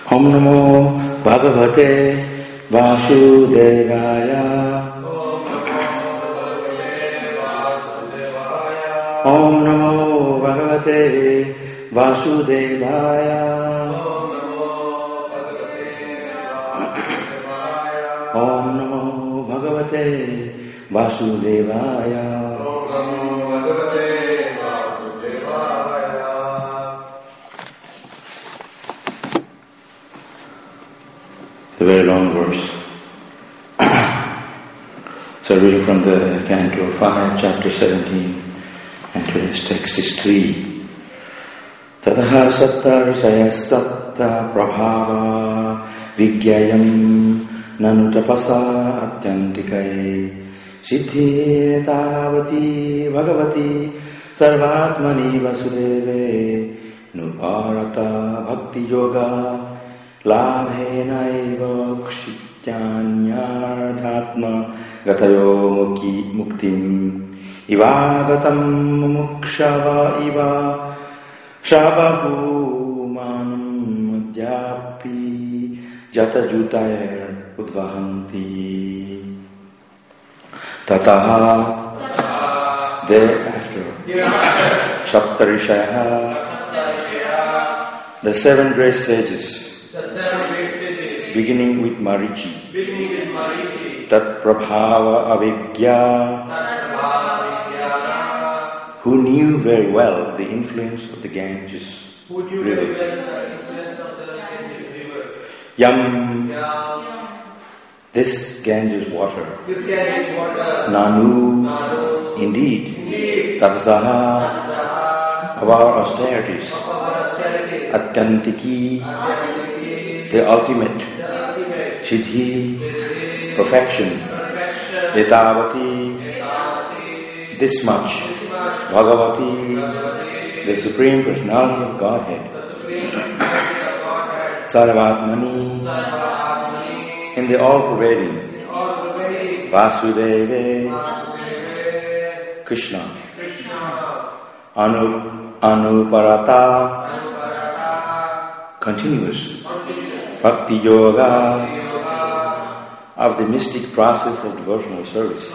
Om Namo Bhagavate Vasudevaya. Om Namo Bhagavate Vasudevaya. Om Namo Bhagavate Vasudevaya. It's a very long verse. So reading from the Canto 5, chapter 17, and today's text is 3. Tadaha satta risayastatta prabhava vigyayam nanutapasa atyantikai siddhi tavati bhagavati sarvatmani vasudeve nuparata bhakti yoga labhenaiva kshityanyarthatma gatayo muktim ivagatam mumukshava iva shavahu manam madhyapi jatajutayer udvahanti. Tataha, thereafter, Saptarishaya, the 7 great sages, beginning with Marichi, Tat Prabhava Avigya, who knew very well the influence of the Ganges river. Yam, this Ganges water. Nanu, indeed. Tapsaha, of our austerities. Atyantiki, the ultimate. Siddhi, perfection. Etavati, this much. Bhagavati, the Supreme Personality of Godhead. Sarvatmani, in the all-pervading. Vasudeve, Krishna. Anuparata, continuous. Bhakti Yoga, of the mystic process of devotional service.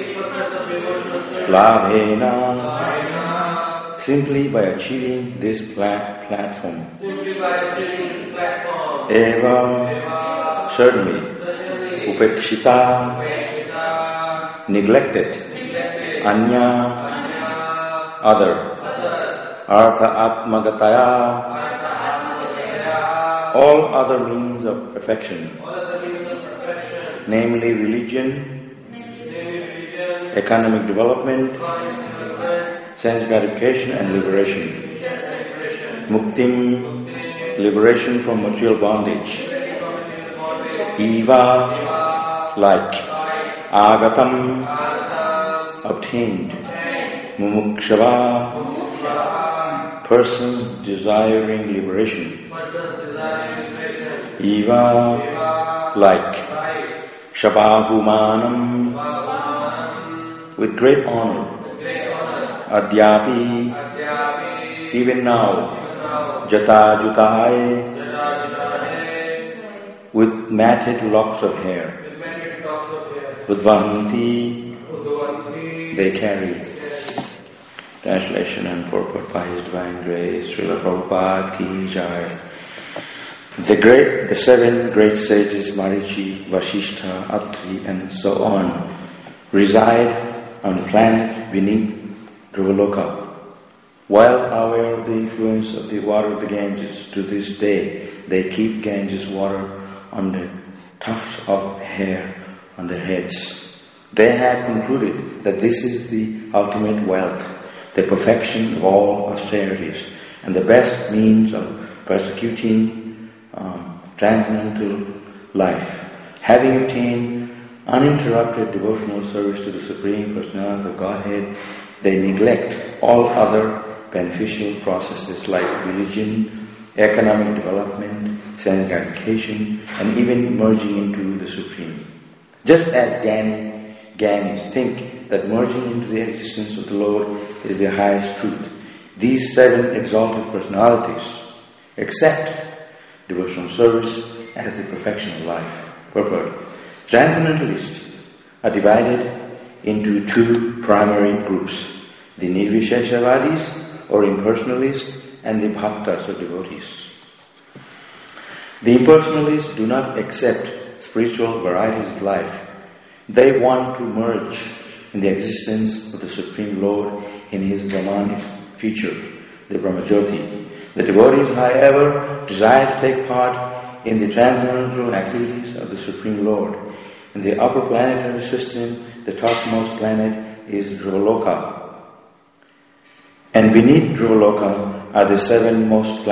Labhena, simply by achieving this platform. Eva, certainly. Upekshita, neglected. Anya, other. Artha Atmagataya, all other means of perfection. Namely religion, economic development, sense gratification and liberation. Muktim, liberation from material bondage. Eva, like. Agatam, obtained. Mumukshava, person desiring liberation. Eva, like. Shabahumanam, with great honor. Adyapi, even now. Jata Jutai, with matted locks of hair. Udvanti, they carry. Translation and purport by His Divine Grace, Srila Prabhupada Ki Jai. The 7 great sages, Marichi, Vasishtha, Atri, and so on, reside on a planet beneath Dhruvaloka. While aware of the influence of the water of the Ganges, to this day they keep Ganges water on the tufts of hair on their heads. They have concluded that this is the ultimate wealth, the perfection of all austerities, and the best means of persecuting transcendental life. Having obtained uninterrupted devotional service to the Supreme Personality of Godhead, they neglect all other beneficial processes like religion, economic development, sense gratification, and even merging into the Supreme. Just as Gyanis think that merging into the existence of the Lord is the highest truth, these 7 exalted personalities accept devotional service as the perfection of life. Purport. Transcendentalists are divided into two primary groups, the Nirvisheshavadis or impersonalists and the Bhaktas or devotees. The impersonalists do not accept spiritual varieties of life. They want to merge in the existence of the Supreme Lord in His Brahman feature, the Brahmajyoti. The devotees, however, desire to take part in the transcendental activities of the Supreme Lord. In the upper planetary system, the topmost planet is Dhruvaloka. And beneath Dhruvaloka are the seven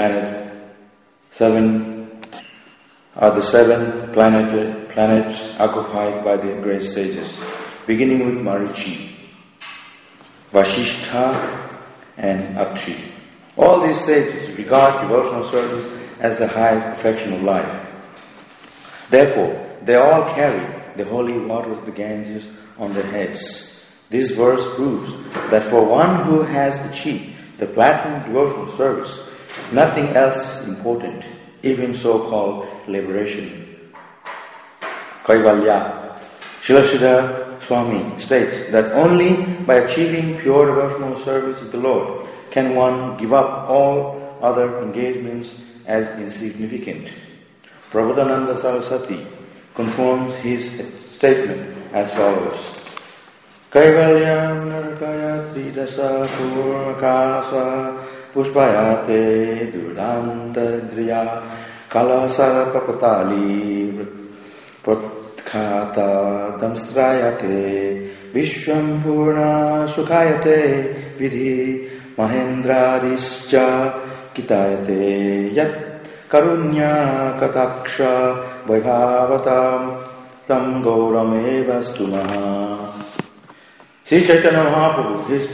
planets occupied by the great sages, beginning with Marichi, Vasishtha and Atri. All these sages regard devotional service as the highest perfection of life. Therefore, they all carry the holy waters of the Ganges on their heads. This verse proves that for one who has achieved the platform of devotional service, nothing else is important, even so-called liberation. Kaivalya. Srila Sridhar Swami states that only by achieving pure devotional service of the Lord can one give up all other engagements as insignificant. Prabodhananda Saraswati confirms his statement as follows. Kaivalyam narakaya tridasa purmakasa pushpayate durdanta driya kalasa papatali pratkata damstrayate vishwam purna sukhayate vidhi mahendradischa kitayate yat karunya kataksha vaibhavatam tam gaurameva stumaha. Sri Chaitanya Mahaprabhu is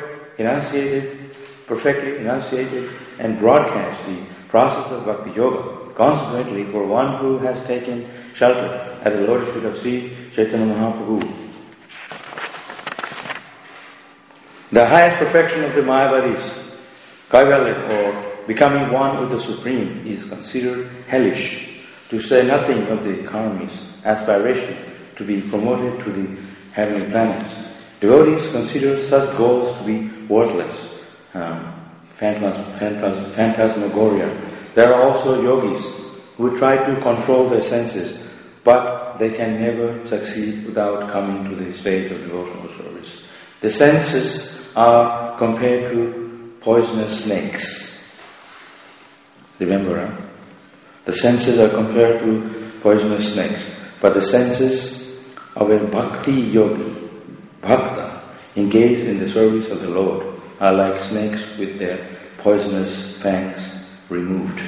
perfectly enunciated and broadcast the process of Bhakti Yoga. Consequently, for one who has taken shelter at the lotus feet of Sri Chaitanya Mahaprabhu, the highest perfection of the Mayavadis, Kaivalya, or becoming one with the Supreme, is considered hellish, to say nothing of the karmis, aspiration to be promoted to the heavenly planets. Devotees consider such goals to be worthless, phantasmagoria. There are also yogis who try to control their senses, but they can never succeed without coming to the stage of devotional service. The senses are compared to poisonous snakes. Remember, the senses are compared to poisonous snakes, but the senses of a bhakti yogi, bhakta, engaged in the service of the Lord, are like snakes with their poisonous fangs removed.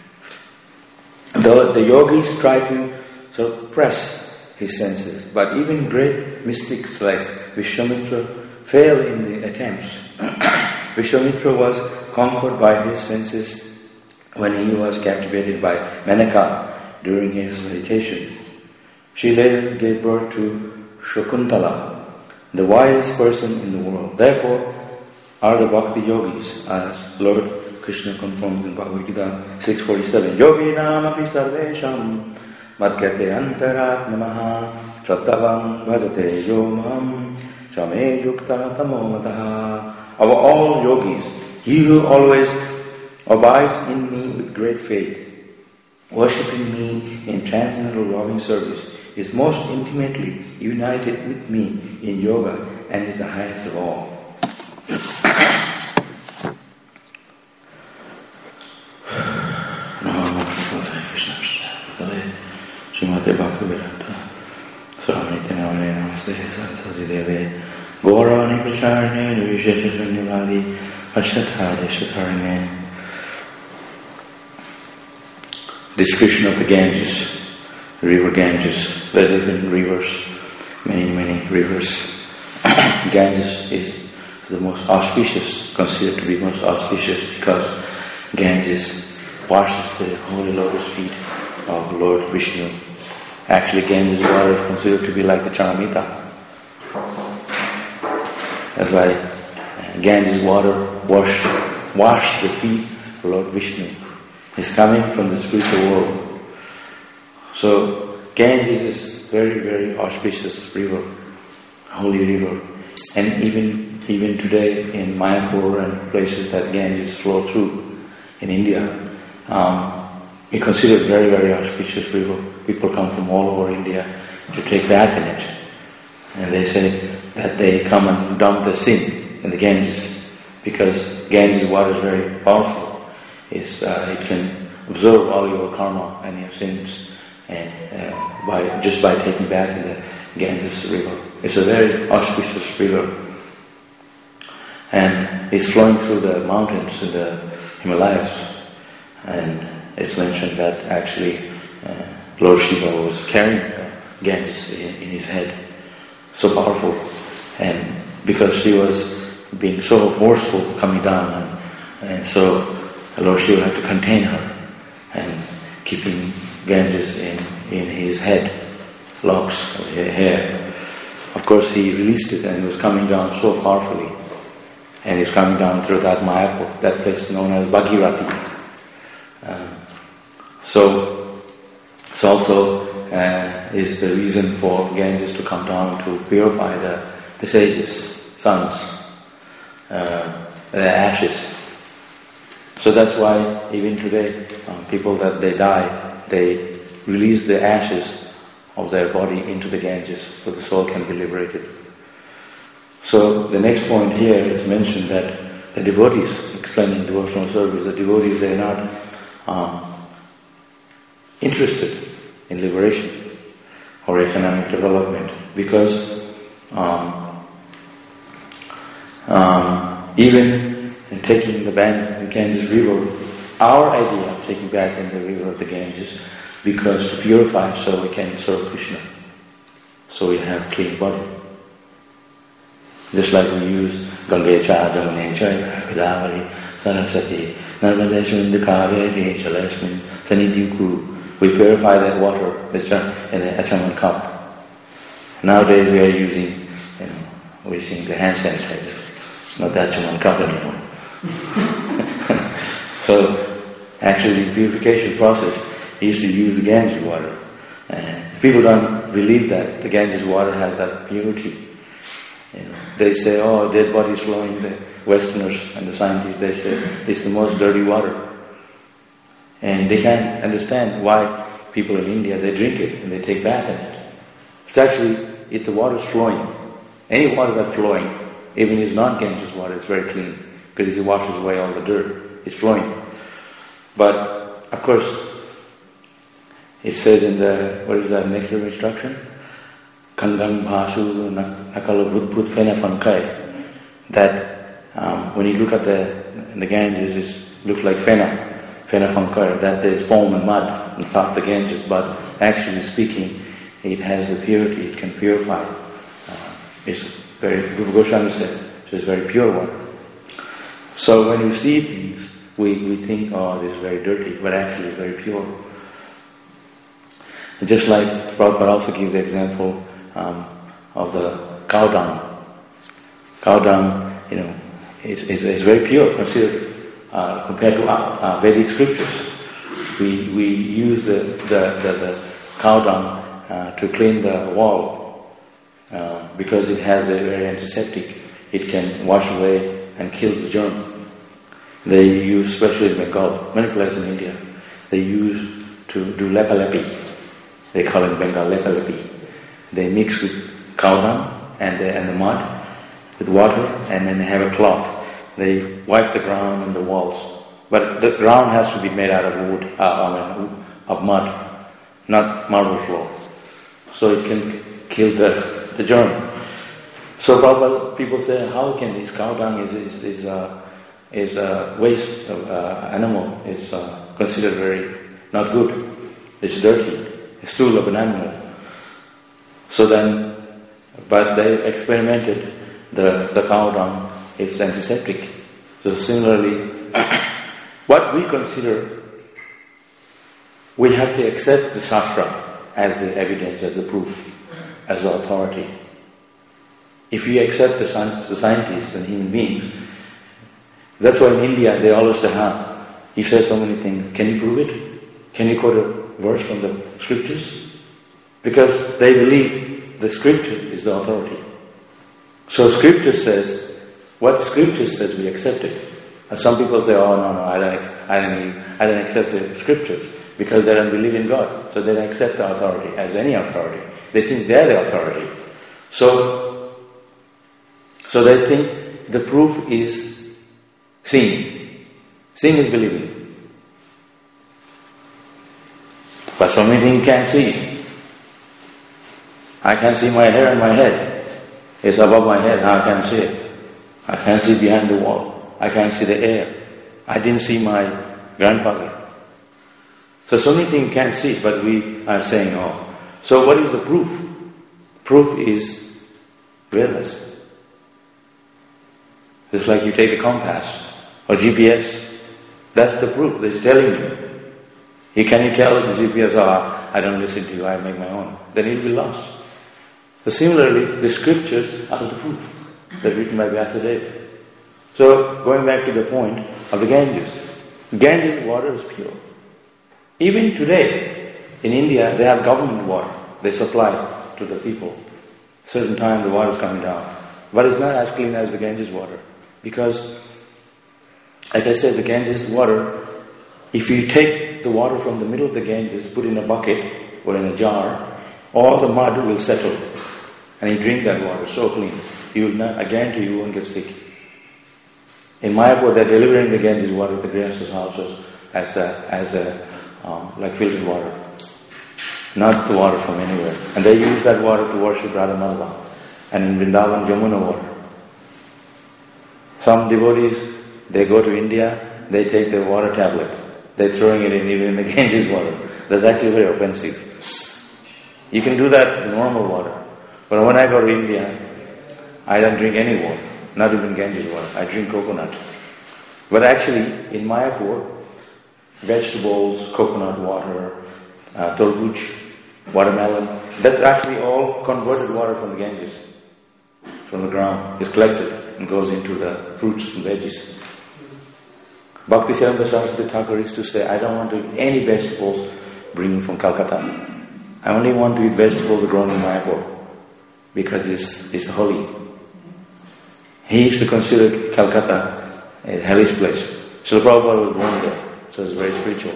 The yogis try to suppress his senses, but even great mystics like Vishwamitra fail in the attempts. Vishwamitra was conquered by his senses when he was captivated by Menaka during his meditation. She later gave birth to Shakuntala, the wisest person in the world. Therefore are the Bhakti Yogis, as Lord Krishna confirms in Bhagavad Gita 6:47. Yogi namapi sarvesham madhyate antaratmamaha shraddhavam bhajate yomam shame yukta tamomataha. Of all yogis, he who always abides in me with great faith, worshipping me in transcendental loving service, is most intimately united with me in yoga and is the highest of all. Srimate Bhaktivedanta Swami Tinamane Namaste Saraswati Deve Gauravani Pracharane Nirvishesha Shunyavadi Ashtadhya Deshatharane. Description of the Ganges, river Ganges. There are different rivers, many rivers. Ganges is the most auspicious, considered to be most auspicious, because Ganges washes the holy lotus feet of Lord Vishnu. Actually, Ganges water is considered to be like the Charamita. That's why Ganges water wash the feet of Lord Vishnu. It's coming from the spiritual world. So Ganges is very, very auspicious river, holy river. And even today in Mayapur and places that Ganges flow through in India, it's considered very, very auspicious river. People come from all over India to take bath in it. And they say that they come and dump their sin in the Ganges because Ganges water is very powerful. It can absorb all your karma and your sins, and by taking bath in the Ganges river. It's a very auspicious river, and it's flowing through the mountains in the Himalayas. And it's mentioned that actually Lord Shiva was carrying Ganges in his head, so powerful, and because she was being so forceful coming down, and so Lord Shiva had to contain her and keeping Ganges in his head, locks of hair. Of course he released it and it was coming down so powerfully, and it's coming down through that Mayapur, that place known as Bhagirati. So it's also is the reason for Ganges to come down to purify the sages, sons, their ashes. So that's why even today, people that they die, they release the ashes of their body into the Ganges so the soul can be liberated. So the next point here is mentioned that the devotees, explaining devotional service, the devotees, they are not interested in liberation or economic development, because even in taking the bath in the Ganges river, our idea of taking bath in the river of the Ganges, because to purify so we can serve Krishna, so we have clean body. Just like we use Gangecha, Jamunecha, Godavari, Saraswati, Narmada Sindhu Kaveri, Chalasmin, Sanidhi. We purify that water in a Achaman cup. Nowadays we are using, the hand sanitizer, not the Achaman cup anymore. So actually the purification process is to use the Ganges water. And people don't believe that the Ganges water has that purity. They say, dead bodies flowing. The Westerners and the scientists, they say it's the most dirty water. And they can't understand why people in India, they drink it and they take bath in it. It's actually, if the water is flowing, any water that's flowing, even if it's not Ganges water, it's very clean, because it washes away all the dirt. It's flowing. But, of course, it says in the, nectar instruction? Kangang Bhasu Nakala Bhutput Fena Fankai, that when you look at the Ganges, it looks like Fena Funkar, that there is foam and mud on top of the Ganges, but actually speaking, it has the purity, it can purify. It's very, Rupa Goswami said, it's very pure water. So when you see things, we think, this is very dirty, but actually it's very pure. And just like Prabhupada also gives the example of the cow dung. Cow dung, is very pure, considered. Compared to Vedic scriptures, we use the cow dung to clean the wall because it has a very antiseptic. It can wash away and kill the germ. They use, especially in Bengal, many places in India, they use to do lepalepi. They call it Bengal lepalepi. They mix with cow dung and the mud with water, and then they have a cloth. They wipe the ground and the walls, but the ground has to be made out of wood, of mud, not marble floor, so it can kill the germ. So people say, how can this cow dung is a waste of animal? It's considered very not good. It's dirty. It's stool of an animal. So then, but they experimented the cow dung. It's antiseptic. So similarly, what we consider, we have to accept the Shastra as the evidence, as the proof, as the authority. If we accept the scientists and human beings, that's why in India they always say, He says so many things. Can you prove it? Can you quote a verse from the scriptures? Because they believe the scripture is the authority. So scripture says, what scripture says we accept it. Some people say, oh no, I don't accept the scriptures because they don't believe in God. So they don't accept the authority as any authority. They think they're the authority. So they think the proof is seeing. Seeing is believing. But so many things you can't see. I can see my hair on my head. It's above my head. How I can see it? I can't see behind the wall. I can't see the air. I didn't see my grandfather. So many things you can't see, but we are saying, oh. So what is the proof? Proof is awareness. It's like you take a compass or GPS. That's the proof. It's telling you. Can you tell the GPS, oh, I don't listen to you, I make my own. Then you'll be lost. So similarly, the scriptures are the proof. That's written by Vyasadeva. So, going back to the point of the Ganges. Ganges water is pure. Even today, in India, they have government water. They supply to the people. Certain time the water is coming down. But it's not as clean as the Ganges water. Because, like I said, the Ganges water, if you take the water from the middle of the Ganges, put in a bucket or in a jar, all the mud will settle. And you drink that water so clean. You will not, I guarantee you won't get sick. In Mayapur, they're delivering the Ganges water to the Grihastha's houses as like filtered water. Not the water from anywhere. And they use that water to worship Radha Madhava. And in Vrindavan, Jamuna water. Some devotees, they go to India, they take the water tablet. They're throwing it in even in the Ganges water. That's actually very offensive. You can do that in normal water. But when I go to India, I don't drink any water. Not even Ganges water. I drink coconut. But actually, in Mayapur, vegetables, coconut water, tarbuj, watermelon, that's actually all converted water from the Ganges. From the ground. It's collected and goes into the fruits and veggies. Bhakti Siddhanta Saraswati Thakur used to say, I don't want to eat any vegetables bringing from Calcutta. I only want to eat vegetables grown in Mayapur. Because it's holy. He used to consider Calcutta a hellish place. Srila Prabhupada was born there, so it's very spiritual.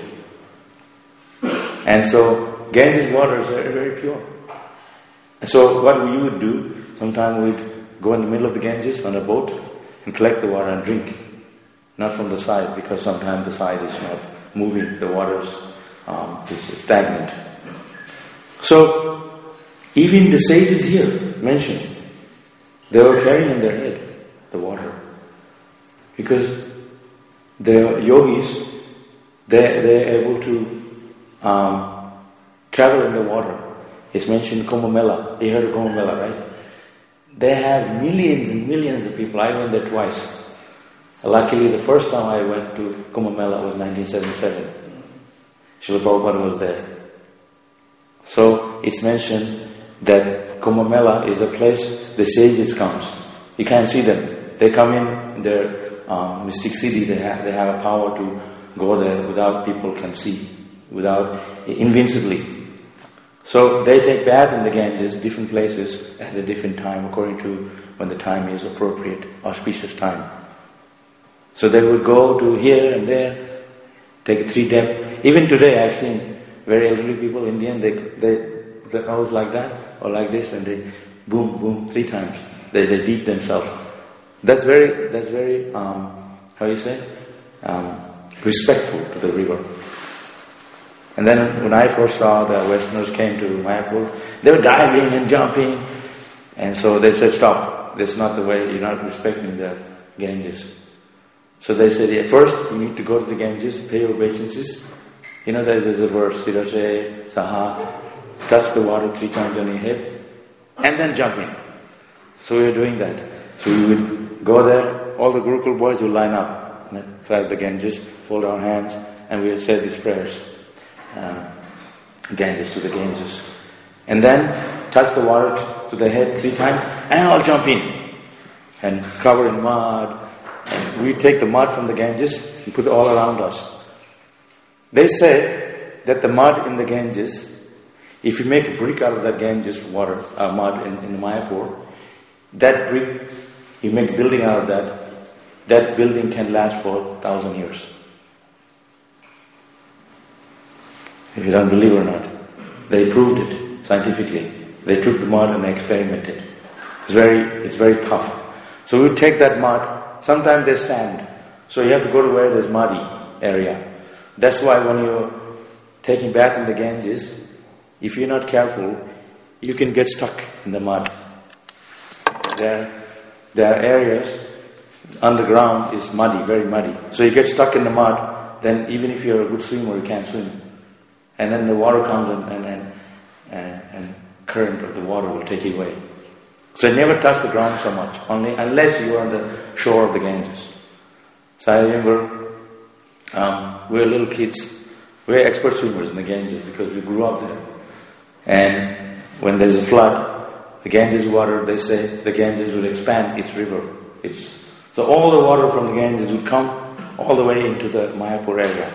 And so Ganges water is very, very pure. And so what we would do, sometimes we'd go in the middle of the Ganges on a boat and collect the water and drink. Not from the side, because sometimes the side is not moving, the water is stagnant. So even the sages here mentioned, they were carrying in their head the water. Because the yogis, they're able to travel in the water. It's mentioned Kumbh Mela. You heard of Kumbh Mela, right? They have millions and millions of people. I went there twice. Luckily, the first time I went to Kumbh Mela was 1977. Srila Prabhupada was there. So it's mentioned that Kumbh Mela is a place the sages comes. You can't see them. They come in their mystic city. They have a power to go there without people can see, invincibly. So they take bath in the Ganges, different places at a different time, according to when the time is appropriate, auspicious time. So they would go to here and there, take a 3 dip. Even today, I've seen very elderly people, Indian, their nose like that or like this, and they boom, boom 3 times. They deep themselves. That's very how you say, respectful to the river. And then when I first saw the Westerners came to Mayapur, they were diving and jumping, and so they said, "Stop! That's not the way. You're not respecting the Ganges." So they said, "Yeah, first you need to go to the Ganges, pay your obeisances." You know, there's a verse, Hirashe, Saha, touch the water 3 times on your head, and then jump in. So we were doing that. So we would go there, all the Gurukul boys would line up inside the Ganges, fold our hands, and we would say these prayers. Ganges to the Ganges. And then touch the water to the head 3 times, and all jump in. And cover in mud. And we take the mud from the Ganges and put it all around us. They say that the mud in the Ganges, if you make a brick out of that Ganges water, mud in Mayapur, that brick, you make a building out of that building can last for 1,000 years. If you don't believe or not. They proved it scientifically. They took the mud and they experimented. It's very tough. So we take that mud, sometimes there's sand. So you have to go to where there's muddy area. That's why when you're taking bath in the Ganges, if you're not careful, you can get stuck in the mud. There are areas, underground is muddy, very muddy. So you get stuck in the mud, then even if you're a good swimmer, you can't swim. And then the water comes and current of the water will take you away. So never touch the ground so much, only unless you are on the shore of the Ganges. So I remember we were little kids, we were expert swimmers in the Ganges because we grew up there. And when there's a flood, the Ganges water, they say the Ganges will expand its river. So all the water from the Ganges would come all the way into the Mayapur area.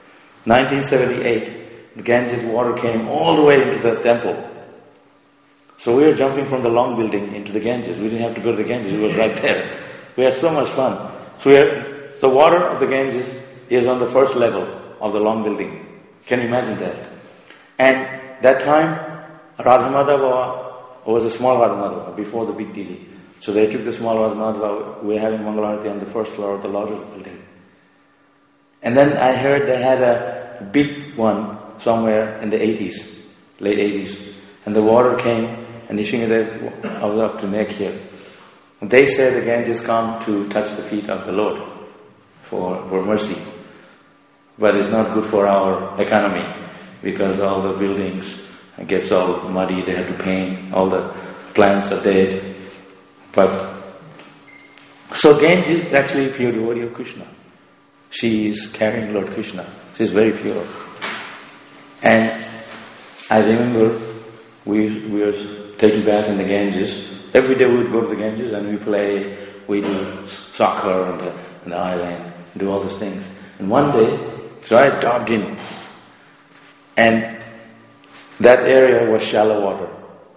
1978, the Ganges water came all the way into the temple. So we were jumping from the long building into the Ganges. We didn't have to go to the Ganges, it was right there. We had so much fun. So the water of the Ganges is on the first level of the long building. Can you imagine that? And that time, Radhamadava was a small Radhamadava before the big Didi. So they took the small Radhamadava, we were having Mangalarati on the first floor of the largest building. And then I heard they had a big one somewhere in the 80s, late 80s. And the water came and Nishingadev, I was up to neck here. And they said the Ganges come to touch the feet of the Lord for mercy. But it's not good for our economy because all the buildings gets all muddy, they have to paint, all the plants are dead. But so Ganges is actually pure devotee of Krishna. She is carrying Lord Krishna. She is very pure. And I remember we were taking bath in the Ganges. Every day we would go to the Ganges and we play, we do soccer on the island, do all those things. And one day, so I dived in. And that area was shallow water.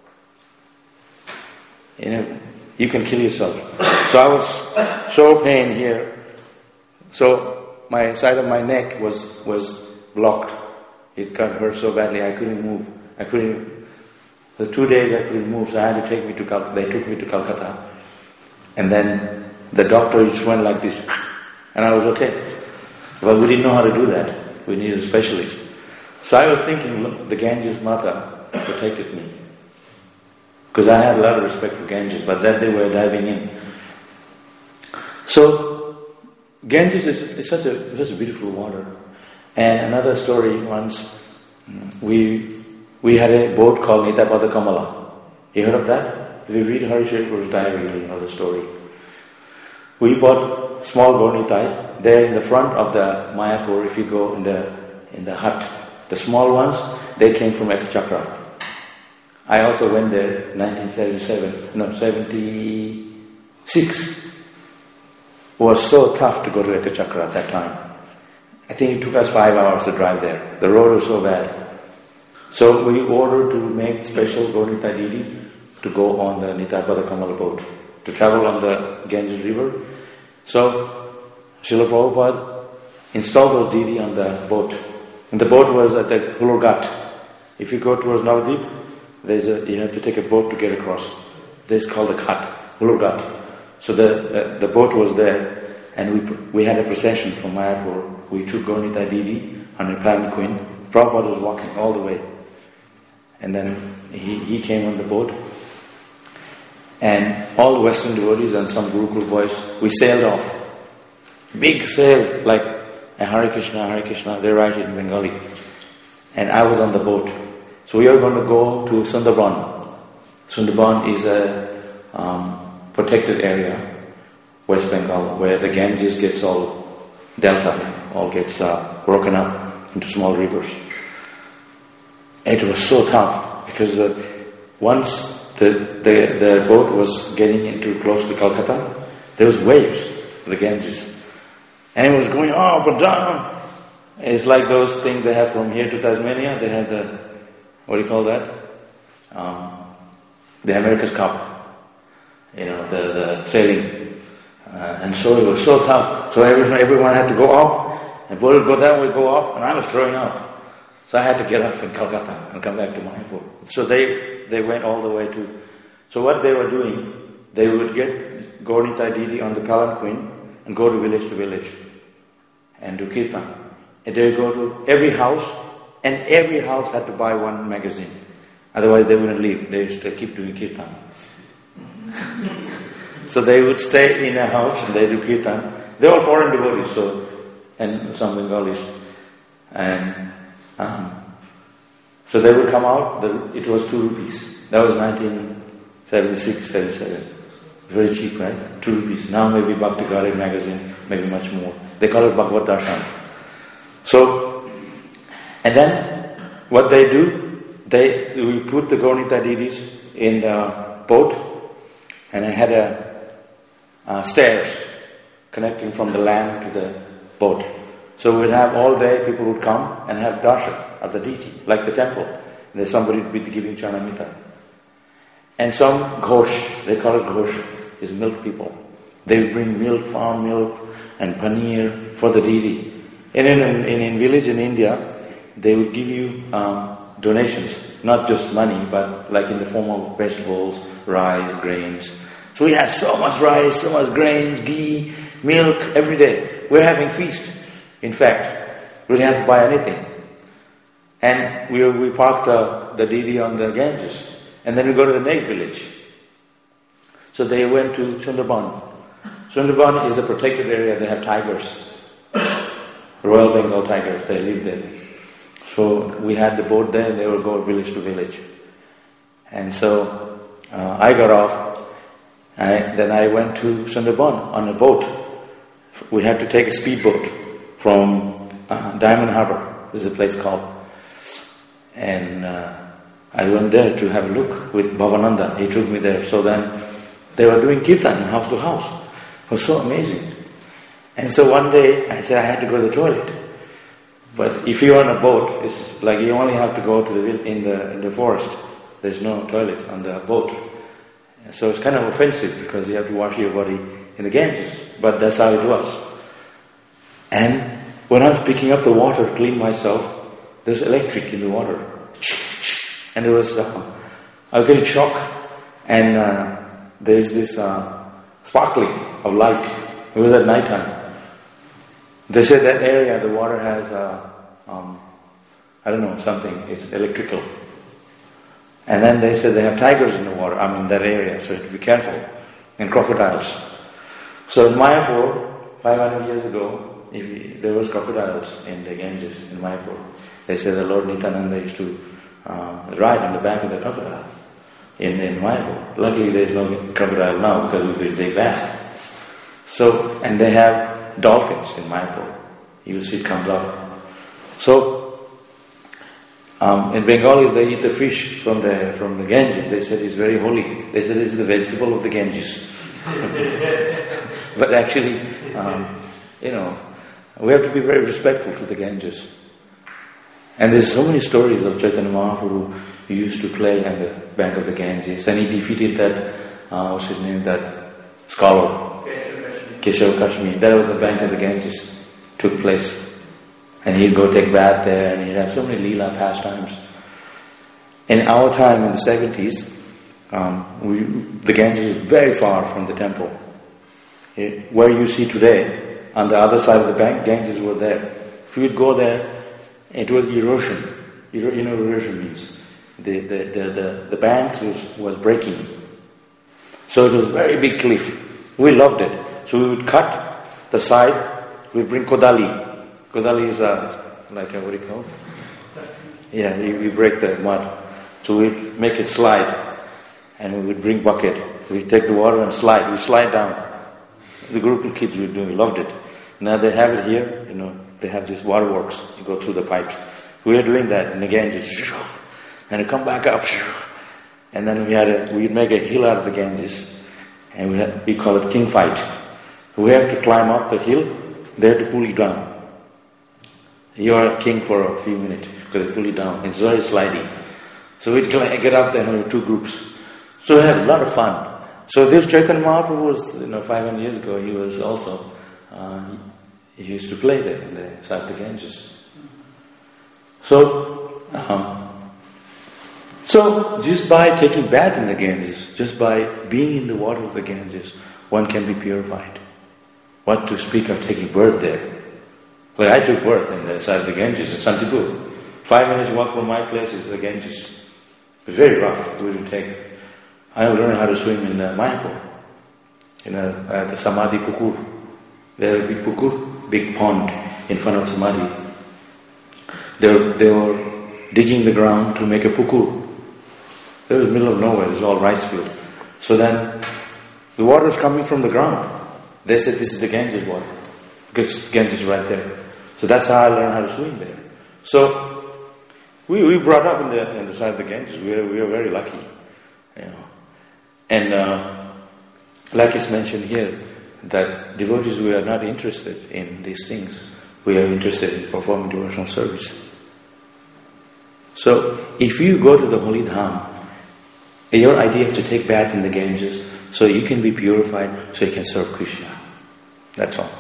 You can kill yourself. So I was so pain here. So my side of my neck was blocked. It got hurt so badly I couldn't move. For 2 days I couldn't move, so I had to take me to Calcutta. They took me to Calcutta. And then the doctor just went like this, and I was okay. But we didn't know how to do that. We needed a specialist. So I was thinking, look, the Ganges Mata protected me. Because I had a lot of respect for Ganges, but then they were diving in. So, Ganges is such a beautiful water. And another story, once, we had a boat called Nitapada Kamala. You heard of that? If you read Harishakur's diary, you'll know the story. We bought small Gornitai. There in the front of the Mayapur, if you go in the hut, the small ones, they came from Ekachakra. I also went there in 76. It was so tough to go to Ekachakra at that time. I think it took us 5 hours to drive there. The road was so bad. So we ordered to make special Gornitai Didi to go on the Nitapada Kamala boat, to travel on the Ganges River. So Srila Prabhupada installed those Didi on the boat. And the boat was at the Hulurghat. If you go towards Navadip, you have to take a boat to get across. This is called the Ghat, Hulurghat. So the boat was there, and we had a procession from Mayapur. We took Gornitai Didi on a palanquin. Prabhupada was walking all the way. And then he came on the boat. And all the Western devotees and some Gurukul boys, we sailed off. Big sail, like a Hare Krishna, they write it in Bengali. And I was on the boat. So we are going to go to Sundarban. Sundarban is a protected area, West Bengal, where the Ganges gets all gets broken up into small rivers. It was so tough because once the boat was getting into close to Calcutta, there was waves of the Ganges. And it was going up and down. It's like those things they have from here to Tasmania. They have the, what do you call that? The America's Cup. The sailing. And so it was so tough. So everyone had to go up, and Bull would go that way, go up, and I was throwing up. So I had to get off in Calcutta and come back to Mayapur. So they went all the way to... So what they were doing, they would get Gaur Nitai Didi on the palanquin and go to village and do kirtan. And they would go to every house, and every house had to buy one magazine. Otherwise they wouldn't leave. They used to keep doing kirtan. So they would stay in a house and they do kirtan. They're all foreign devotees, and some Bengalis. And so they would come out, it was 2 rupees. That was 1976, 77. Very cheap, right? 2 rupees. Now maybe Bhakti Gari magazine, maybe much more. They call it Bhagavad Darshan. So, and then what they do, we put the Gaur Nitai Didis in the boat, and I had stairs connecting from the land to the boat. So we'd have all day, people would come and have darshan of the deity, like the temple. And there's somebody would be giving Charnamrita. And some ghosh, they call it ghosh, is milk people. They would bring milk, farm milk, and paneer for the deity. And in village in India, they would give you donations, not just money, but like in the form of vegetables, rice, grains. So we had so much rice, so much grains, ghee, milk, every day. We're having feast. In fact, we didn't have to buy anything. And we parked the deity on the Ganges. And then we go to the next village. So they went to Sundarban. Sundarban is a protected area. They have tigers. Royal Bengal tigers, they live there. So we had the boat there and they would go village to village. And so I got off. Then I went to Sundarban on a boat. We had to take a speedboat from Diamond Harbour. This is a place called. And I went there to have a look with Bhavananda. He took me there. So then they were doing kirtan house to house. It was so amazing. And so one day I said I had to go to the toilet. But if you're on a boat, it's like you only have to go to in the forest. There's no toilet on the boat. So it's kind of offensive because you have to wash your body in the Ganges. But that's how it was. And when I was picking up the water to clean myself, there's electric in the water. And there was, I was getting shocked. And there's this sparkling of light. It was at night time. They said that area, the water has, something, it's electrical. And then they said they have tigers in the water, that area, so you have to be careful. And crocodiles. So in Mayapur, 500 years ago, there was crocodiles in the Ganges in Mayapur. They said the Lord Nityananda used to ride on the back of the crocodile in Mayapur. Luckily there's no crocodile now because we've been bath. So, and they have dolphins in Mayapur. You see it comes up. So, in Bengalis they eat the fish from the Ganges. They said it's very holy. They said it's the vegetable of the Ganges. But actually, we have to be very respectful to the Ganges. And there's so many stories of Chaitanya Mahaprabhu who used to play on the bank of the Ganges. And he defeated that scholar, Keshav Kashmir. That was the bank of the Ganges took place. And he'd go take bath there and he'd have so many Leela pastimes. In our time in the 70s, the Ganges was very far from the temple. Where you see today, on the other side of the bank, Ganges were there. If you'd go there, it was erosion. You know what erosion means. The bank was breaking. So it was a very big cliff. We loved it. So we would cut the side, we'd bring Kodali. Kodali is what do you call it? Yeah, we break the mud. So we'd make it slide. And we would bring bucket. We'd take the water and slide. We slide down. The group of kids we loved it. Now they have it here, they have these waterworks. You go through the pipes. We were doing that, and again just and it come back up. And then we'd make a hill out of the Ganges, and we call it king fight. We have to climb up the hill, they have to pull you down. You are king for a few minutes because they pull you down. It's very sliding. So we'd get up there in 2 groups. So we had a lot of fun. So this Chaitanya Mahaprabhu was, 500 years ago, he was also, he used to play there in the side of the Ganges. So just by taking bath in the Ganges, just by being in the water of the Ganges, one can be purified. What to speak of taking birth there? Like I took birth in the side of the Ganges in Santipur. 5 minutes walk from my place is the Ganges. It's very rough. It wouldn't take. I learned how to swim in Mayapur. At the Samadhi Pukur. There was a big Pukur, big pond in front of Samadhi. They were digging the ground to make a Pukur. It was the middle of nowhere. It was all rice field. So then the water was coming from the ground. They said this is the Ganges water. Because Ganges is right there. So that's how I learned how to swim there. So we brought up in the side of the Ganges. We are very lucky. And like it's mentioned here, that devotees, we are not interested in these things. We are interested in performing devotional service. So if you go to the holy dham, your idea is to take bath in the Ganges so you can be purified, so you can serve Krishna. That's all.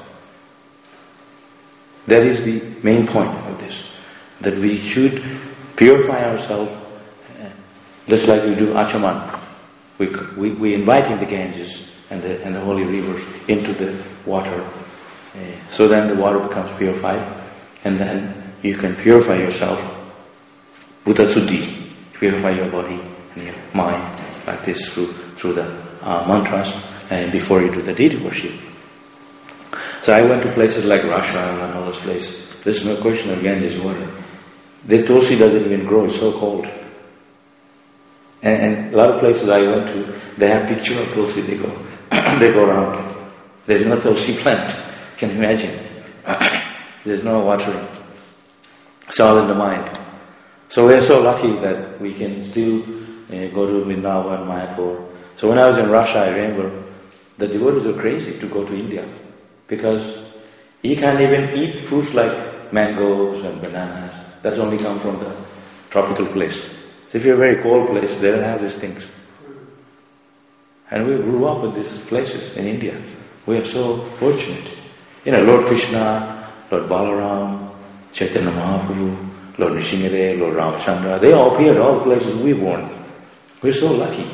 That is the main point of this. That we should purify ourselves just like we do Achaman. We invite in the Ganges and the holy rivers into the water. So then the water becomes purified, and then you can purify yourself. Buddha Suddhi, purify your body and your mind like this through the mantras and before you do the deity worship. So I went to places like Russia and all those places. There's no question of Ganges water. The tulsi doesn't even grow, it's so cold. And a lot of places I went to, they have picture of tulsi, they go around. There's no tulsi plant, can you imagine? There's no watering. It's all in the mind. So we're so lucky that we can still go to Vrindavan, Mayapur. So when I was in Russia, I remember the devotees were crazy to go to India. Because you can't even eat fruits like mangoes and bananas. That's only come from the tropical place. So if you're a very cold place, they don't have these things. And we grew up in these places in India. We are so fortunate. Lord Krishna, Lord Balaram, Chaitanya Mahaprabhu, Lord Nrsimhadev, Lord Ramachandra, they all appeared all the places we were born. We're so lucky.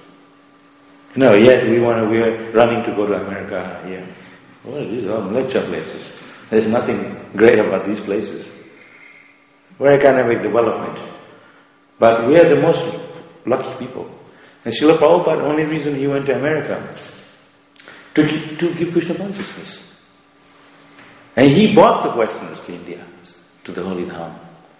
Yet we are running to go to America here. Well, these are all lecture places. There's nothing great about these places. We're economic development. But we are the most lucky people. And Srila Prabhupada, the only reason he went to America, to give Krishna consciousness. And he brought the Westerners to India, to the Holy Dham.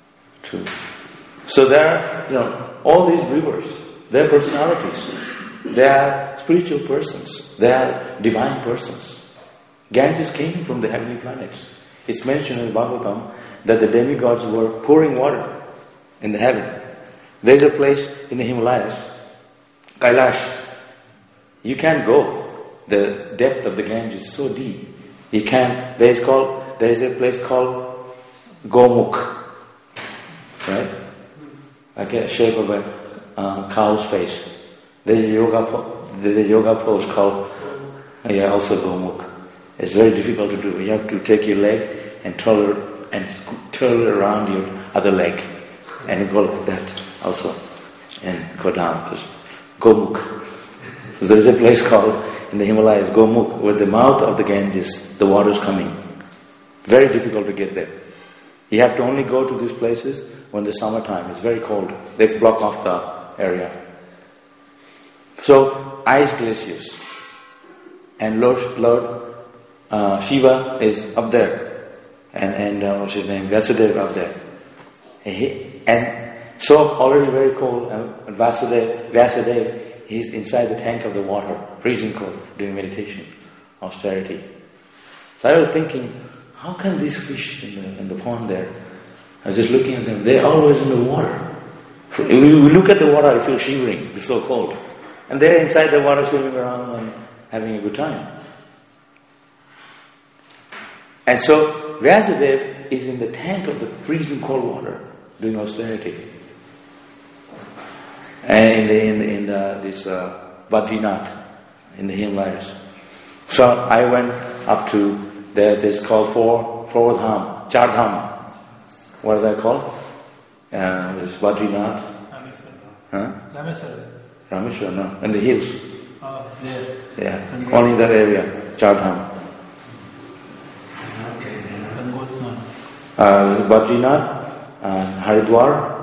So there are, all these rivers, they are personalities. They are spiritual persons. They are divine persons. Ganges came from the heavenly planets. It's mentioned in Bhagavatam that the demigods were pouring water in the heaven. There's a place in the Himalayas, Kailash. You can't go. The depth of the Ganges is so deep. You can't. There's a place called Gomukh, right? Like a shape of a cow's face. There's a yoga pose called also Gomukh. It's very difficult to do. You have to take your leg and twirl it around your other leg, and go like that also, and go down. Gomukh. So there's a place called in the Himalayas Gomukh, where the mouth of the Ganges, the water is coming. Very difficult to get there. You have to only go to these places when the summertime. It's very cold. They block off the area. So ice glaciers, and Lord Shiva is up there, and what's his name, Vyasadeva up there, and so already very cold. And Vyasadeva, he's inside the tank of the water, freezing cold, doing meditation, austerity. So I was thinking, how can these fish in the pond there? I was just looking at them. They're always in the water. We look at the water, I feel shivering. It's so cold, and they're inside the water, swimming around and having a good time. And so Vyasadeva, is in the tank of the freezing cold water doing austerity. And in this Badrinath in the Himalayas. So I went up to this called four dham, Char Dham. What are they called? This Badrinath. Rameswaram, no. In the hills. Oh, there. Yeah. Only that area, Char Dham. Badrinath, Haridwar,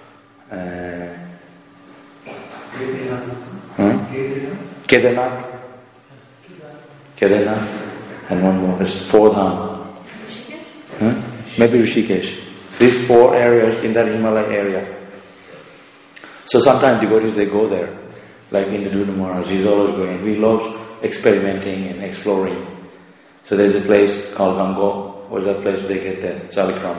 Kedarnath, and one more. There's 4 dham. Maybe Rishikesh. These 4 areas in that Himalaya area. So sometimes devotees, they go there, like Indradutta Maharaj, he's always going. He loves experimenting and exploring. So there's a place called Gango. What's that place they get there? Salikram.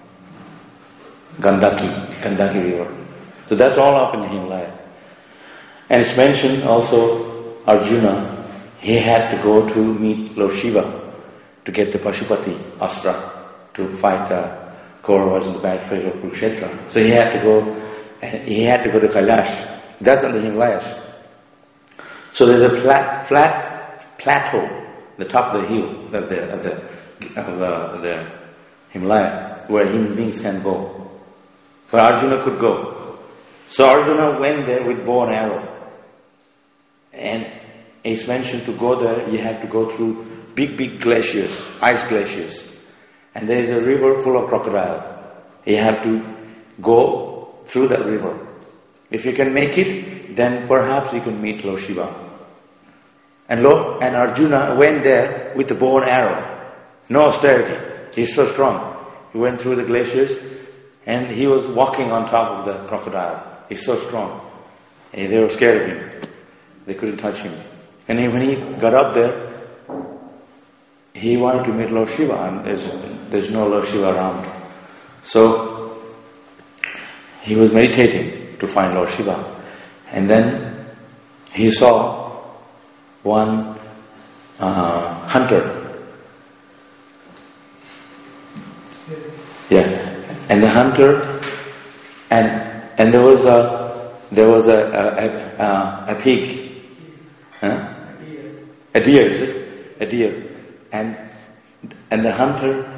Gandaki River. So that's all up in the Himalaya. And it's mentioned also Arjuna, he had to go to meet Lord Shiva to get the Pashupati Astra to fight the Kauravas in the battlefield of Kurukshetra. So he had to go to Kailash. That's on the Himalayas. So there's a flat plateau, the top of the hill of the Himalaya, where human beings can go. But Arjuna could go. So Arjuna went there with bow and arrow. And it's mentioned to go there, you have to go through big glaciers, ice glaciers. And there is a river full of crocodile. You have to go through that river. If you can make it, then perhaps you can meet Lord Shiva. And Arjuna went there with the bow and arrow. No austerity. He's so strong. He went through the glaciers and he was walking on top of the crocodile. He's so strong. And they were scared of him. They couldn't touch him. And when he got up there, he wanted to meet Lord Shiva, and there's no Lord Shiva around. So he was meditating to find Lord Shiva. And then he saw one hunter. Yeah. And the hunter, and there was a pig. A deer, is it? A deer. And the hunter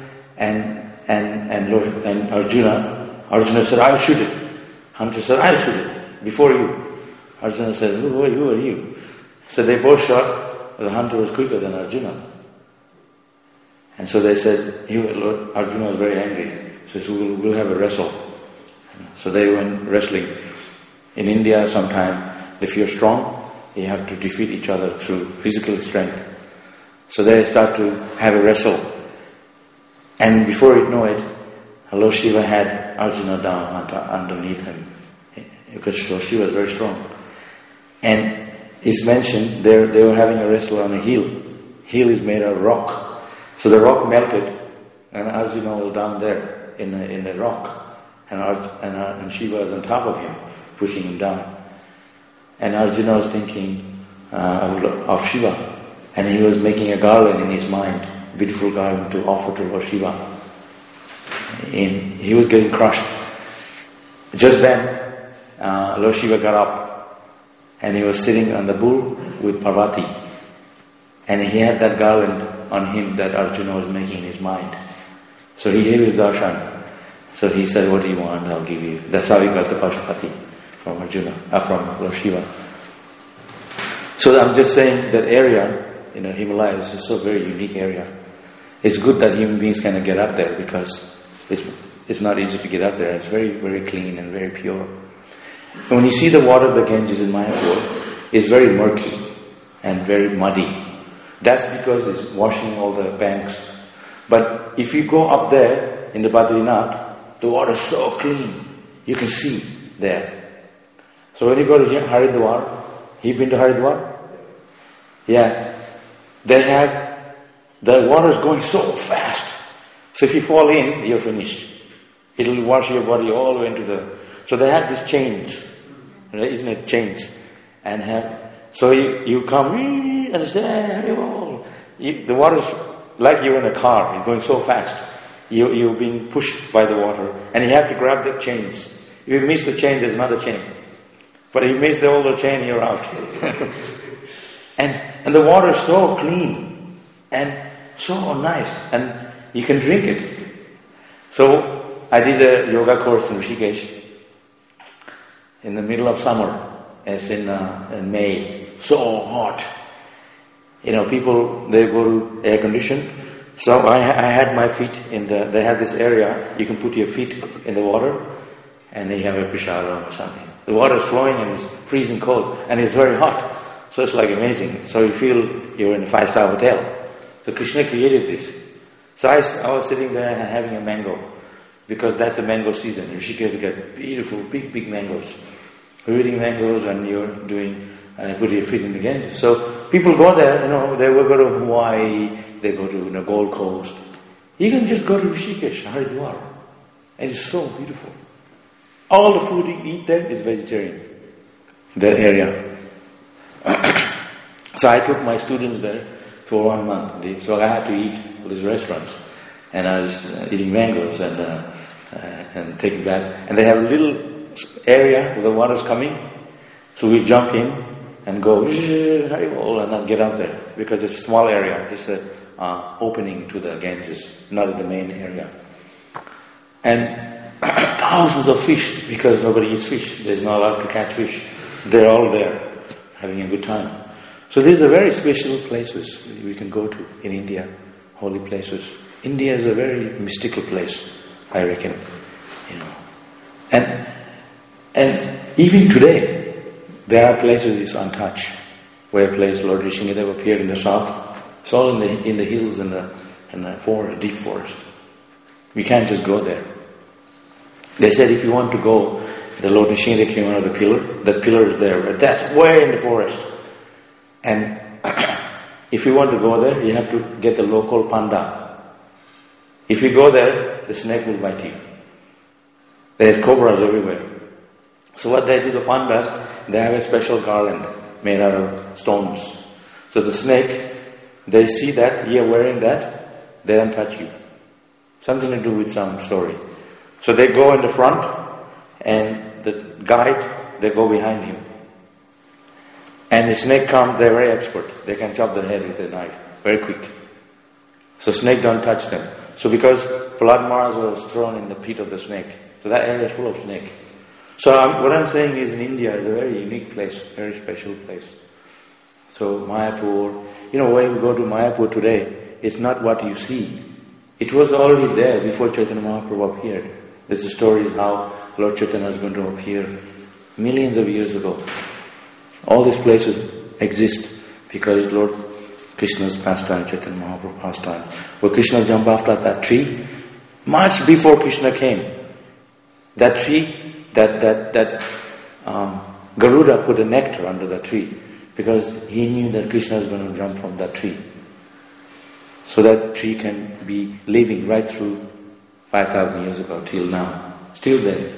and Arjuna said, I'll shoot it. Hunter said, I'll shoot it before you. Arjuna said, who are you? So they both shot. The hunter was quicker than Arjuna. And so they said, Arjuna was very angry. So he said, we'll have a wrestle. So they went wrestling. In India, sometime, if you're strong, you have to defeat each other through physical strength. So they start to have a wrestle. And before you know it, Lord Shiva had Arjuna down underneath him. Because Lord Shiva is very strong. And it's mentioned they were having a wrestle on a hill. Hill is made of rock. So the rock melted and Arjuna was down there in the rock. And Shiva was on top of him, pushing him down. And Arjuna was thinking of Shiva. And he was making a garland in his mind, beautiful garland to offer to Lord Shiva. And he was getting crushed. Just then, Lord Shiva got up and he was sitting on the bull with Parvati. And he had that garland on him that Arjuna was making in his mind. So he gave his darshan. So he said, what do you want? I'll give you. That's how he got the Pashupati from Arjuna, from Lord Shiva. So I'm just saying that area, Himalayas is so very unique area. It's good that human beings can get up there because it's not easy to get up there. It's very, very clean and very pure. And when you see the water of the Ganges in Mayapur, it's very murky and very muddy. That's because it's washing all the banks. But if you go up there in the Badrinath, the water is so clean. You can see there. So when you go to Haridwar, you've been to Haridwar? Yeah. The water is going so fast. So if you fall in, you're finished. It'll wash your body all the way into so they have these chains. Isn't it? Chains. So you come, and say, the water is like you're in a car. You're going so fast. you're being pushed by the water, and you have to grab the chains. If you miss the chain, there's another chain. But if you miss the older chain, you're out. and the water is so clean and so nice, and you can drink it. So I did a yoga course in Rishikesh in the middle of summer. It's in May. So hot. People, they go to air condition. So I had my feet they have this area, you can put your feet in the water, and they have a prasada or something. The water is flowing and it's freezing cold, and it's very hot. So it's like amazing. So you feel you're in a 5-star hotel. So Krishna created this. So I was sitting there having a mango, because that's the mango season. In Rishikesh, you get beautiful, big mangoes. You're eating mangoes and you're put your feet in the Ganges. So people go there, they will go to Hawaii, they go to Gold Coast. You can just go to Rishikesh, Haridwar. And it's so beautiful. All the food you eat there is vegetarian, that area. So I took my students there for 1 month. So I had to eat all these restaurants. And I was eating mangoes and taking bath. And they have a little area where the water's coming. So we jump in and go, and then get out there. Because it's a small area, just an opening to the Ganges, not in the main area. And thousands of fish, because nobody eats fish. There's not allowed to catch fish. They're all there, having a good time. So these are very special places we can go to in India, holy places. India is a very mystical place, I reckon. And even today, there are places it's untouched. Where a place Lord Nrsimhadev appeared in the south. It's all in the hills and the forest, deep forest. We can't just go there. They said if you want to go, the Lord Nrsimhadev came out of the pillar. That pillar is there, but that's way in the forest. And if you want to go there, you have to get the local panda. If you go there, the snake will bite you. There's cobras everywhere. So what they do, the pandas, they have a special garland made out of stones. So the snake, they see that, you're wearing that, they don't touch you. Something to do with some story. So they go in the front, and the guide, they go behind him. And the snake comes, they're very expert. They can chop their head with a knife, very quick. So snake don't touch them. So because Prahlad Maharaj was thrown in the pit of the snake, so that area is full of snake. So what I'm saying is in India is a very unique place, very special place. So Mayapur, when you go to Mayapur today, it's not what you see. It was already there before Chaitanya Mahaprabhu appeared. There's a story how Lord Chaitanya is going to appear millions of years ago. All these places exist because Lord Krishna's pastime, Chaitanya Mahaprabhu's pastime. Where Krishna jumped after that tree, much before Krishna came, that tree, that Garuda put a nectar under the tree because he knew that Krishna is going to jump from that tree. So that tree can be living right through 5,000 years ago till now, still there.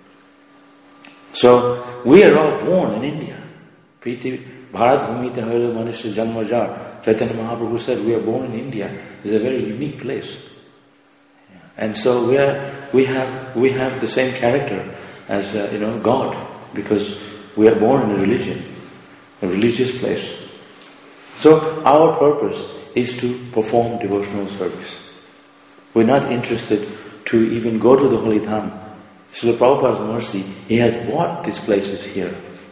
So we are all born in India. Priti Bharat Bhumite Hoilo Manusya Janmajar. Chaitanya Mahaprabhu said we are born in India. It's a very unique place. And so we have the same character as God, because we are born in a religion, a religious place. So our purpose is to perform devotional service. We're not interested to even go to the Holy Dham. Srila Prabhupada's mercy, he has brought these places here.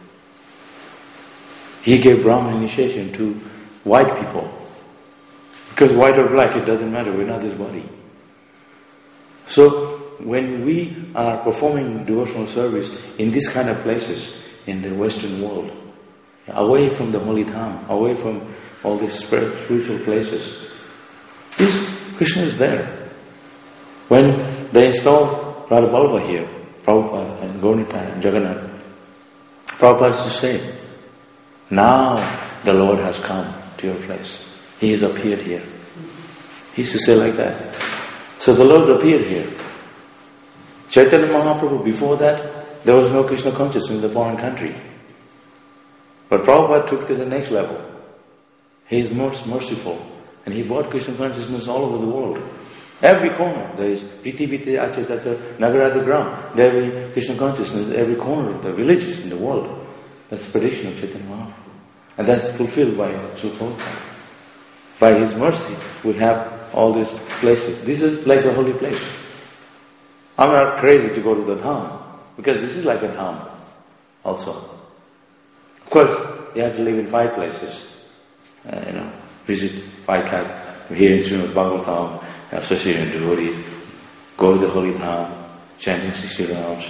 He gave Brahman initiation to white people. Because white or black, it doesn't matter, we're not this body. So when we are performing devotional service in these kind of places in the Western world, away from the Holy Dham, away from all these spiritual places, Krishna is there. When they installed Radha Vallabha here, Prabhupada and Gaurnita and Jagannath, Prabhupada used to say, now the Lord has come to your place. He has appeared here. He used to say like that. So the Lord appeared here. Chaitanya Mahaprabhu, before that, there was no Krishna consciousness in the foreign country. But Prabhupada took it to the next level. He is most merciful. And he brought Krishna consciousness all over the world. Every corner there is Priti Bhite Achatata Nagarada Gram. There is Krishna consciousness every corner of the villages in the world. That's the prediction of Chaitanya Mahaprabhu. And that's fulfilled by Srila Prabhupada. By His mercy, we have all these places. This is like the holy place. I'm not crazy to go to the Dham, because this is like a Dham also. Of course, you have to live in 5 places. Visit 5 types. Here in Srimad Bhagavatam, associate with devotees, go to the holy Dham, chanting 60 rounds.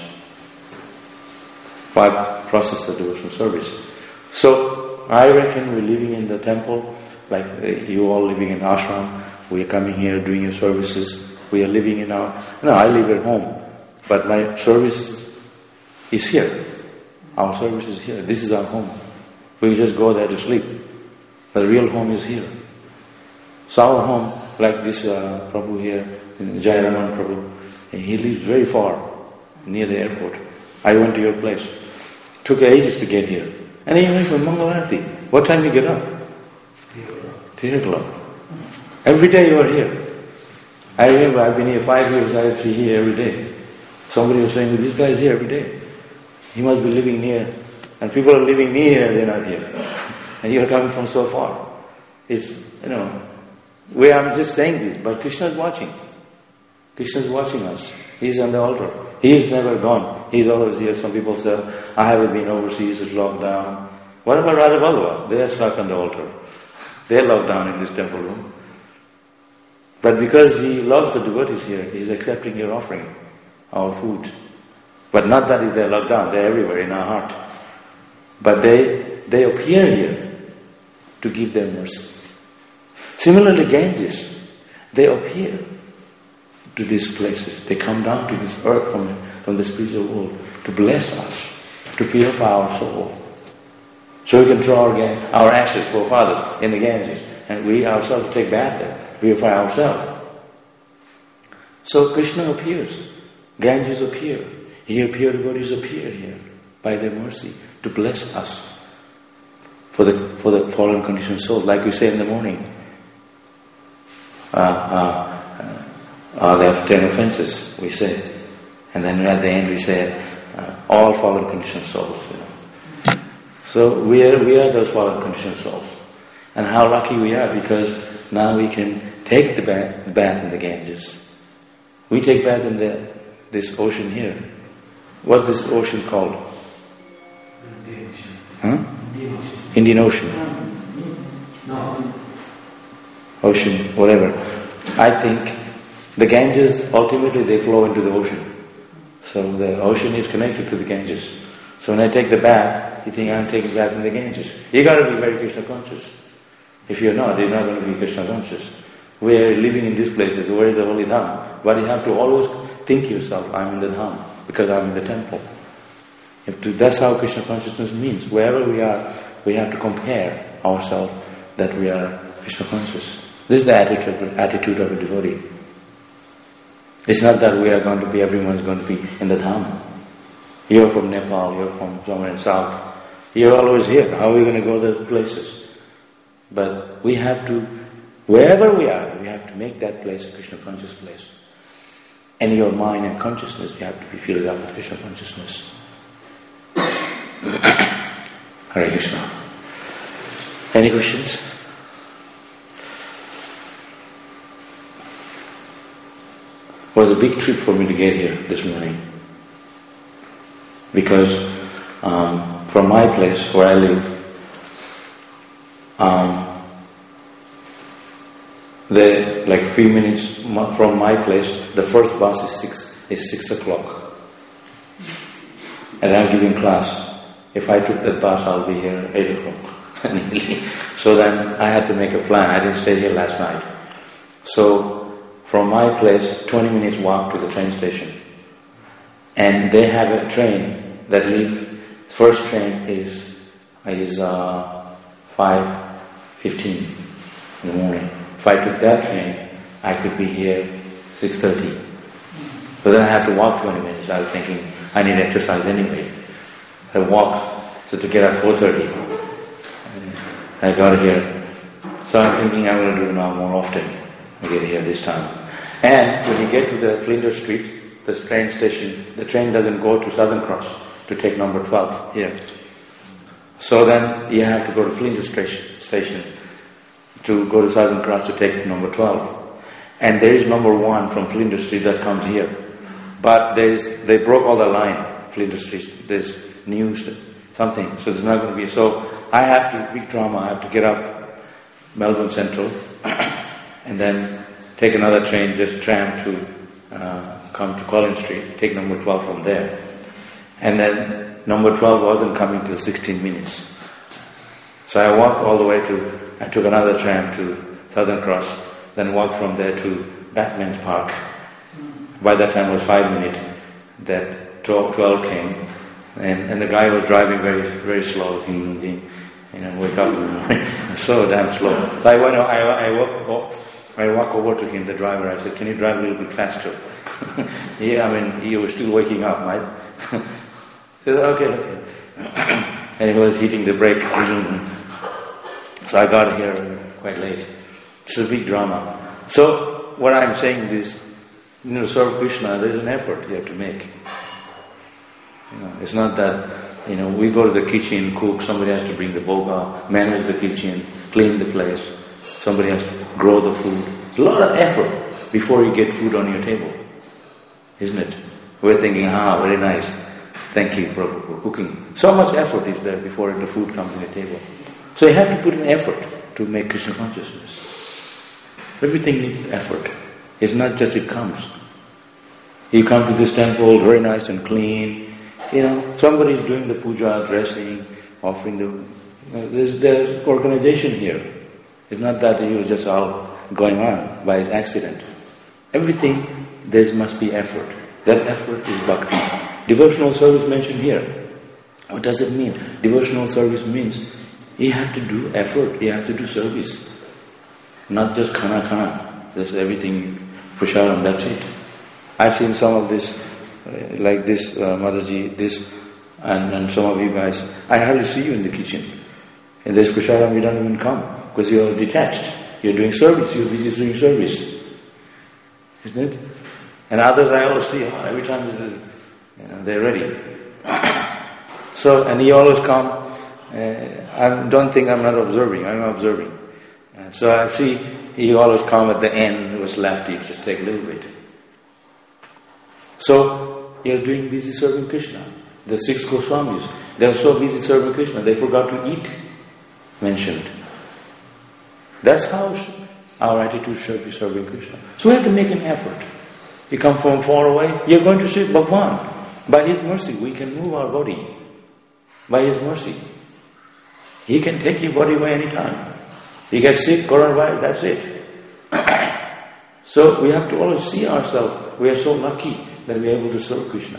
5 process of devotional service. So, I reckon we're living in the temple, like you all living in ashram. We are coming here doing your services. We are living in I live at home, but my service is here. Our service is here. This is our home. We just go there to sleep. The real home is here. So our home, like this Prabhu here, Jayaraman Prabhu, he lives very far, near the airport. I went to your place. Took ages to get here. And he went from Mangalarati. What time you get up? 3 o'clock. Every day you are here. I remember I've been here 5 years, I see here every day. Somebody was saying, this guy is here every day. He must be living near. And people are living near, they're not here. And you're coming from so far. It's, I'm just saying this, but Krishna is watching. Krishna is watching us. He's on the altar. He is never gone. He's always here. Some people say, I haven't been overseas, it's locked down. What about Radha Vallabha? They are stuck on the altar. They are locked down in this temple room. But because he loves the devotees here, he's accepting your offering, our food. But not that they're locked down, they're everywhere in our heart. But they appear here to give their mercy. Similarly, Ganges, they appear to these places. They come down to this earth from the spiritual world to bless us, to purify our soul. So we can throw our ashes for fathers in the Ganges, and we ourselves take bath there, purify ourselves. So Krishna appears, Ganges appear, He appeared, devotees appear here by their mercy to bless us for the fallen conditioned souls, like we say in the morning. They have 10 offenses, we say. And then at the end we say, all fallen conditioned souls. So we are those fallen conditioned souls. And how lucky we are, because now we can take the bath in the Ganges. We take bath in this ocean here. What's this ocean called? Indian Ocean. Ocean, whatever. I think the Ganges, ultimately they flow into the ocean. So the ocean is connected to the Ganges. So when I take the bath, you think I'm taking a bath in the Ganges. You got to be very Krishna conscious. If you're not, you're not going to be Krishna conscious. We are living in these places, where is the holy Dham? But you have to always think yourself, I'm in the Dham, because I'm in the temple. That's how Krishna consciousness means. Wherever we are, we have to compare ourselves that we are Krishna conscious. This is the attitude of a devotee. It's not that everyone's going to be in the Dham. You're from Nepal, you're from somewhere in south. You're always here. How are we going to go to those places? But we have to, wherever we are, we have to make that place a Krishna conscious place. And your mind and consciousness, you have to be filled up with Krishna consciousness. Hare Krishna. Any questions? It was a big trip for me to get here this morning. Because from my place where I live, like 3 minutes from my place, the first bus is 6 o'clock. And I'm giving class. If I took that bus, I'll be here 8 o'clock. So then I had to make a plan. I didn't stay here last night. So from my place, 20 minutes walk to the train station. And they have a train that leaves, first train is 5:15 in the morning. If I took that train, I could be here 6:30. But then I have to walk 20 minutes. I was thinking, I need exercise anyway. I walked, so to get at 4:30. I got here. So I'm thinking I'm going to do it now more often. I get here this time. And when you get to the Flinders Street, the train station, the train doesn't go to Southern Cross to take number 12 here. So then you have to go to Flinders station to go to Southern Cross to take number 12. And there is number 1 from Flinders Street that comes here. But they broke all the line, Flinders Street. There's new something, so there's not going to be. So I have to, big drama, I have to get up Melbourne Central and then take another train, just tram to come to Collins Street, take number 12 from there. And then number 12 wasn't coming till 16 minutes. So I walked all the way I took another tram to Southern Cross, then walked from there to Batman's Park. By that time it was 5 minutes that 12 came, and the guy was driving very, very slow. Wake up, so damn slow. So I walk over to him, the driver. I said, "Can you drive a little bit faster?" He was still waking up, right? He said, okay. And he was hitting the brake. So I got here quite late. It's a big drama. So what I'm saying is, serve Krishna, there's an effort you have to make. It's not that, we go to the kitchen, cook, somebody has to bring the bhoga, manage the kitchen, clean the place, somebody has to grow the food. A lot of effort before you get food on your table, isn't it? We're thinking, very nice, thank you for cooking. So much effort is there before the food comes on the table. So you have to put in effort to make Krishna consciousness. Everything needs effort. It's not just it comes. You come to this temple, very nice and clean. Somebody is doing the puja, dressing, offering there's organization here. It's not that it was just all going on by accident. Everything, there must be effort. That effort is bhakti. Devotional service mentioned here. What does it mean? Devotional service means you have to do effort, you have to do service. Not just khana, just everything, prasadam, that's it. I've seen some of this, like this, Mataji, this, and some of you guys. I hardly see you in the kitchen. In this prasadam, you don't even come, because you're detached. You're doing service, you're busy doing service. Isn't it? And others I always see, every time they're ready. So, and you always come, I don't think I'm not observing, I'm observing. So I see you always come at the end, what's left, you just take a little bit. So, you're doing busy serving Krishna. The 6 Goswamis, they were so busy serving Krishna, they forgot to eat, mentioned. That's how our attitude should be serving Krishna. So we have to make an effort. You come from far away, you're going to see Bhagwan. By His mercy, we can move our body. By His mercy. He can take your body away anytime. You get sick, coronavirus, that's it. So we have to always see ourselves, we are so lucky that we are able to serve Krishna.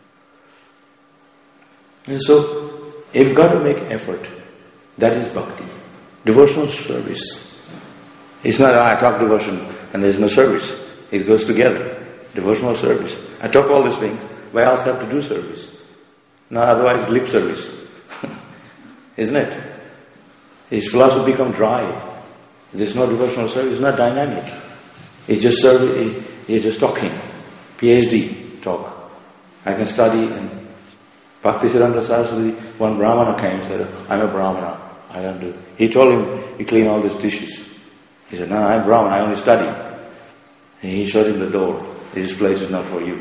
And so, you've got to make effort. That is bhakti. Devotional service. It's not, I talk devotion and there's no service. It goes together. Devotional service. I talk all these things, but I also have to do service. No, otherwise lip service. Isn't it? His philosophy becomes dry. There's no devotional service, it's not dynamic. It's just service, it's just talking. PhD talk. I can study, and Bhaktisiddhanta Saraswati, one Brahmana came and said, I'm a Brahmana, I don't do. He told him, you clean all these dishes. He said, no, I'm Brahmana, I only study. And he showed him the door. This place is not for you.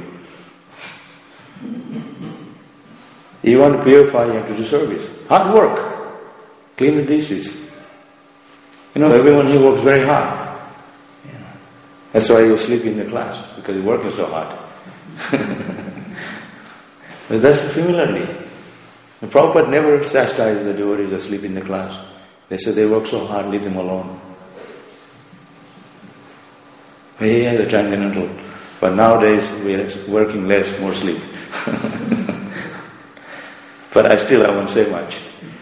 You want to purify, you have to do service. Hard work. Clean the dishes. Everyone here works very hard. That's why you sleep in the class, because you're working so hard. But that's similarly. The Prabhupada never chastised the devotees asleep in the class. They said they work so hard, leave them alone. Yeah, the transcendental. But nowadays we are working less, more sleep. But I won't say much.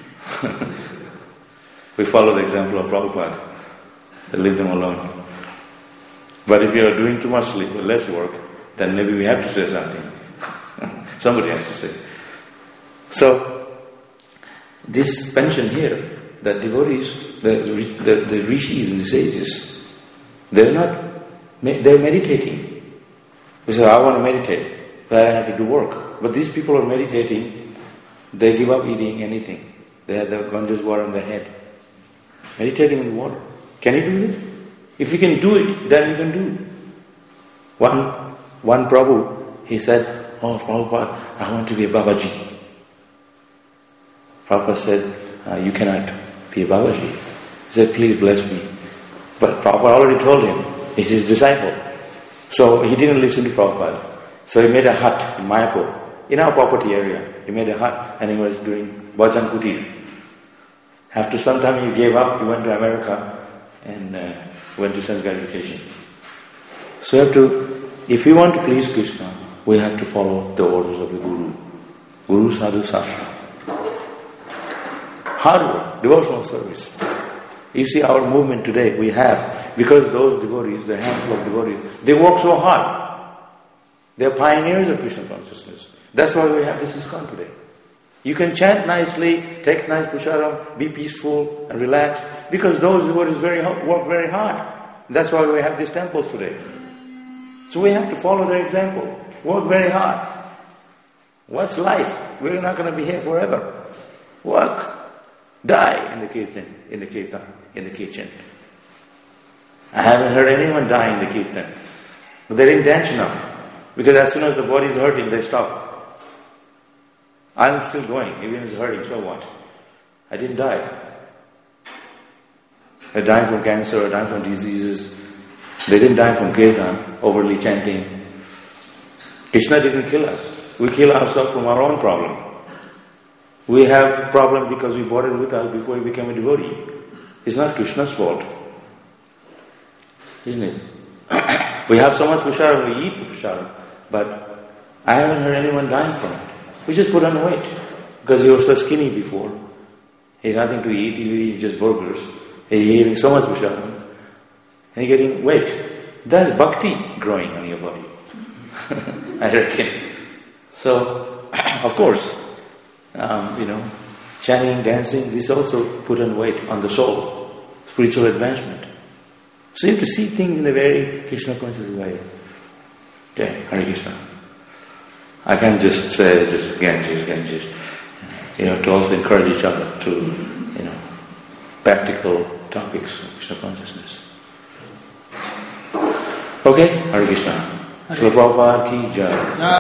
We follow the example of Prabhupada. Leave them alone. But if you are doing too much sleep or less work, then maybe we have to say something. Somebody has to say. So, this mention here, that devotees, the rishis and the sages, they're not They're meditating. We say, I want to meditate, but I have to do work. But these people are meditating, they give up eating anything. They have the Ganges water on their head. Meditating in water. Can you do it? If you can do it, then you can do. One Prabhu, he said, oh Prabhupada, I want to be a Babaji. Prabhupada said, you cannot be a Babaji. He said, please bless me. But Prabhupada already told him, he's his disciple. So he didn't listen to Prabhupada. So he made a hut in Mayapur, in our property area. He made a hut and he was doing Bhajan Kutir. After some time he gave up, he went to America and went to sense gratification. So if we want to please Krishna, we have to follow the orders of the Guru. Guru Sadhu Sastra. Hard work, devotional service. You see our movement today, we have, because those devotees, the handful of devotees, they work so hard. They are pioneers of Krishna consciousness. That's why we have this ISKCON today. You can chant nicely, take nice prasadam, be peaceful and relaxed, because those devotees work very hard. That's why we have these temples today. So we have to follow their example. Work very hard. What's life? We're not going to be here forever. Work. Die in the kirtan, in the kitchen. I haven't heard anyone die in the kirtan. But they didn't dance enough. Because as soon as the body is hurting, they stop. I'm still going, even if it's hurting, so what? I didn't die. I died from cancer, I died from diseases. They didn't die from kirtan, overly chanting. Krishna didn't kill us. We kill ourselves from our own problem. We have problem because we brought it with us before we became a devotee. It's not Krishna's fault. Isn't it? We have so much prasadam, we eat the prasadam, but I haven't heard anyone dying from it. We just put on weight because he was so skinny before. He had nothing to eat, he was eating just burgers. He was eating so much prasadam and you're getting weight. That's bhakti growing on your body. I reckon. So, of course, chanting, dancing, this also put on weight on the soul, spiritual advancement. So you have to see things in a very Krishna conscious way. Okay, Hare Krishna. I can't just say Ganges, to also encourage each other to, practical topics of Krishna consciousness. Okay, Hare Krishna. Srila Prabhupada ki jai.